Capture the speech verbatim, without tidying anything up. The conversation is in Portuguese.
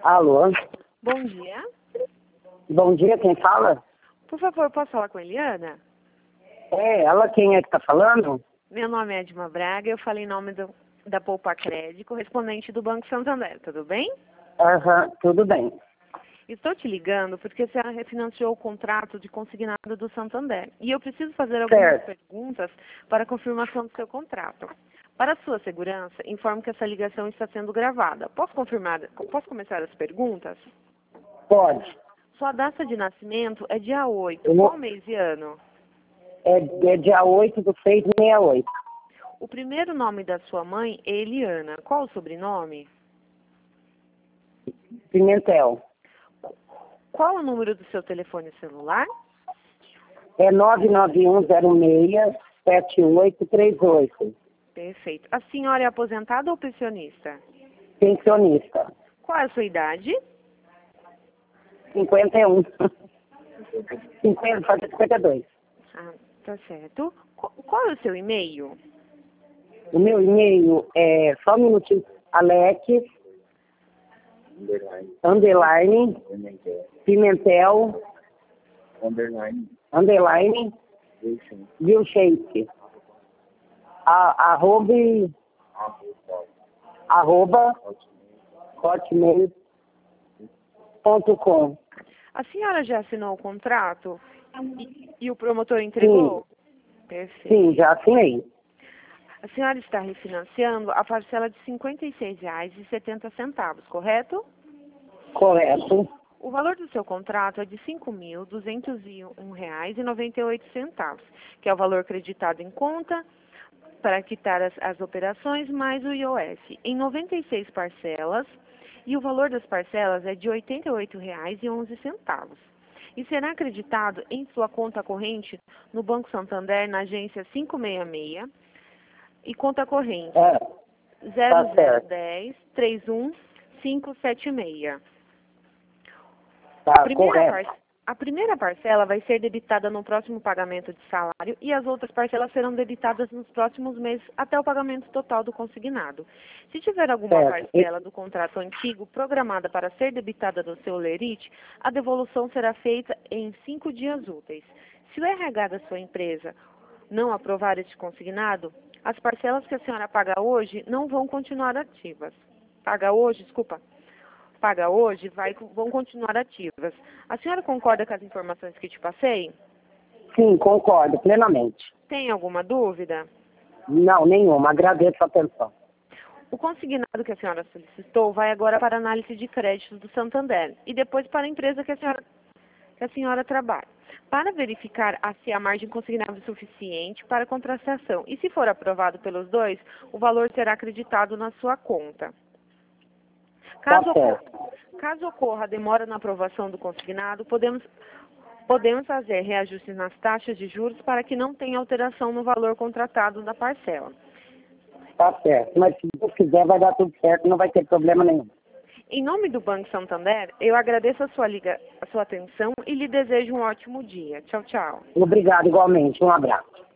Alô? Bom dia. Bom dia, quem fala? Por favor, posso falar com a Eliana? É, ela quem é que tá falando? Meu nome é Edma Braga, eu falei em nome do, da Poupa Crédito, correspondente do Banco Santander, tudo bem? Aham, tudo bem. Estou te ligando porque você refinanciou o contrato de consignado do Santander. E eu preciso fazer algumas Certo. perguntas para confirmação do seu contrato. Para sua segurança, informo que essa ligação está sendo gravada. Posso confirmar, posso começar as perguntas? Pode. Sua data de nascimento é dia oito. Eu Qual não- mês e ano? É, é dia oito do seis de sessenta e oito. O primeiro nome da sua mãe é Eliana. Qual o sobrenome? Pimentel. Qual o número do seu telefone celular? É nove nove um zero seis sete oito três oito. Perfeito. A senhora é aposentada ou pensionista? Pensionista. Qual é a sua idade? cinquenta e um. cinquenta, faz cinquenta e dois. Ah, tá certo. Qu- Qual é o seu e-mail? O meu e-mail é só um minutinho. Alex, underline, Pimentel, Underline, underline, deixem, Vilshake. A- Arroba, arroba, arroba, hotmail, hotmail ponto com. A senhora já assinou o contrato e, e o promotor entregou? Perfeito. Sim, já assinei. A senhora está refinanciando a parcela de cinquenta e seis reais e setenta centavos, correto? Correto. O valor do seu contrato é de cinco mil duzentos e um reais e noventa e oito centavos, que é o valor creditado em conta para quitar as, as operações mais o I O F, em noventa e seis parcelas, e o valor das parcelas é de oitenta e oito reais e onze centavos. E será acreditado em sua conta corrente no Banco Santander, na agência quinhentos e sessenta e seis, e conta corrente É, zero zero certo. dez, trinta e um, quinhentos e setenta e seis. tá A primeira, correto. par- a primeira parcela vai ser debitada no próximo pagamento de salário e as outras parcelas serão debitadas nos próximos meses até o pagamento total do consignado. Se tiver alguma Certo. parcela do contrato antigo programada para ser debitada no seu lerite, a devolução será feita em cinco dias úteis. Se o R H da sua empresa não aprovar este consignado, as parcelas que a senhora paga hoje não vão continuar ativas. Paga hoje, desculpa. Paga hoje, vai, vão continuar ativas. A senhora concorda com as informações que te passei? Sim, concordo plenamente. Tem alguma dúvida? Não, nenhuma. Agradeço a atenção. O consignado que a senhora solicitou vai agora para a análise de créditos do Santander e depois para a empresa que a senhora, que a senhora trabalha, para verificar a- se a margem consignada é suficiente para a contratação. E se for aprovado pelos dois, o valor será acreditado na sua conta. Caso, Tá ocorra, certo. caso ocorra demora na aprovação do consignado, podemos, podemos fazer reajustes nas taxas de juros para que não tenha alteração no valor contratado da parcela. Tá certo. Mas se Deus quiser, vai dar tudo certo, não vai ter problema nenhum. Em nome do Banco Santander, eu agradeço a sua, liga, a sua atenção e lhe desejo um ótimo dia. Tchau, tchau. Obrigado igualmente. Um abraço.